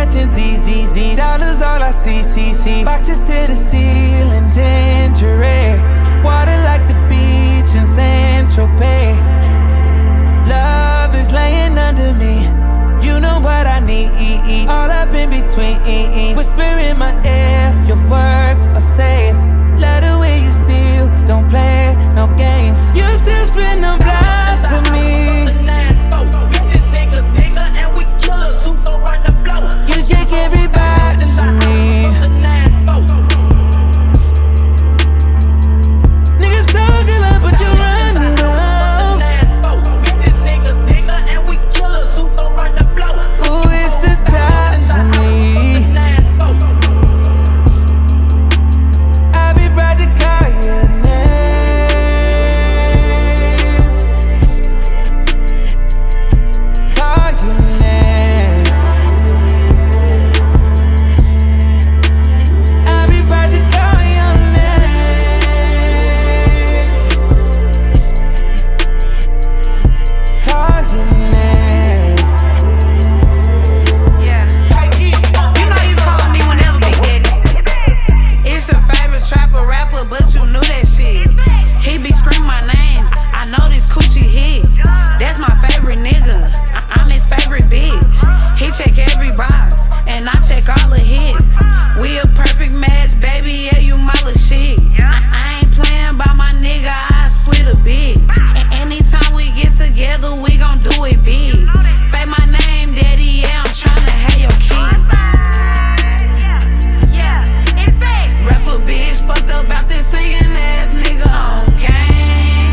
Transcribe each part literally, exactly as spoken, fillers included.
catching Z Z Z. Dollars all I see, see, see. Boxes to the ceiling, tangerine. Water like the beach in San Tropez. Love is laying under me. You know what I need. All up in between. Whisper in my ear, your words are safe. Love the way you still don't play no games. You still spin the block for me. You check every box for me. Niggas talk a lot, but you run it up. Ooh, it's the top for me. I be proud to call your name. Call your name. I be proud to call your name. Call your name. Yeah. You know you call me whenever, Big Daddy. It's your favorite trapper rapper, but you knew that shit. He be screaming my name. I know this coochie hit. That's my favorite nigga. I- I'm his favorite bitch. He check every box, and I check all of his. We a perfect match, baby. Yeah, you my little shit. I, I ain't playing by my nigga. I split a bitch. A- anytime we get together, we gon' do it big. Say my name, daddy. Yeah, I'm tryna have your kids. Rapper bitch, fucked up about this singing ass nigga on game.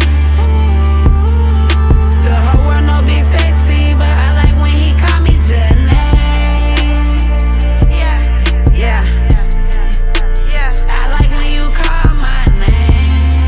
The whole world know big sexy, but I like when he call me Janae. Yeah, yeah, yeah. I like when you call my name.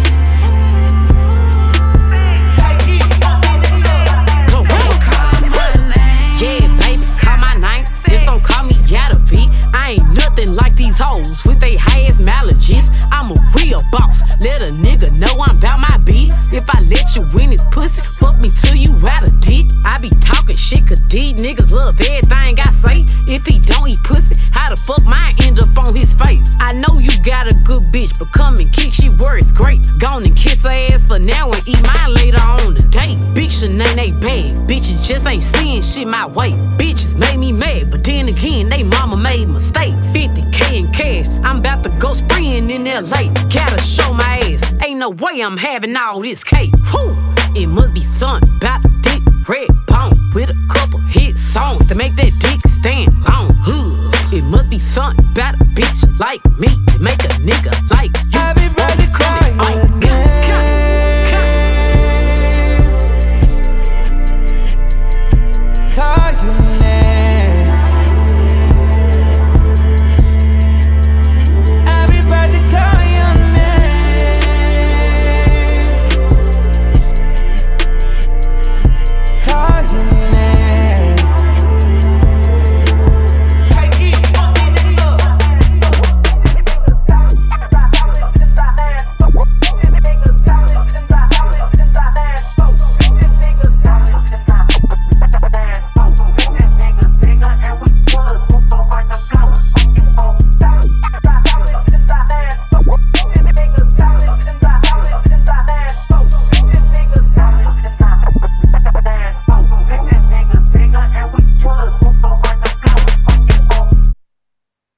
Call my name. Yeah, baby, call my name. Just don't call me Yadavi. I ain't nothing like these hoes with they high-ass allergies. I'm a real boss. Let a nigga know I'm about my beats. If I let you win his pussy, fuck me till you out of dick. I be talking shit, cause these niggas love everything I say. If he don't eat pussy, how the fuck mine end up on his face? I know you got a good bitch, but come and kick, she words great. Gone and kiss her ass for now and eat mine later on the day. Big Shanae bags, bitches just ain't seeing shit my way. Bitches made me mad, but then again, they mama made mistakes. fifty K in cash, I'm about to go spreeing in L A. Gotta show my ass, ain't no way I'm having all this cake. Whew. It must be something about the dick, red bone, with a couple hit songs to make that dick stand long. Ugh. It must be something about a bitch like me.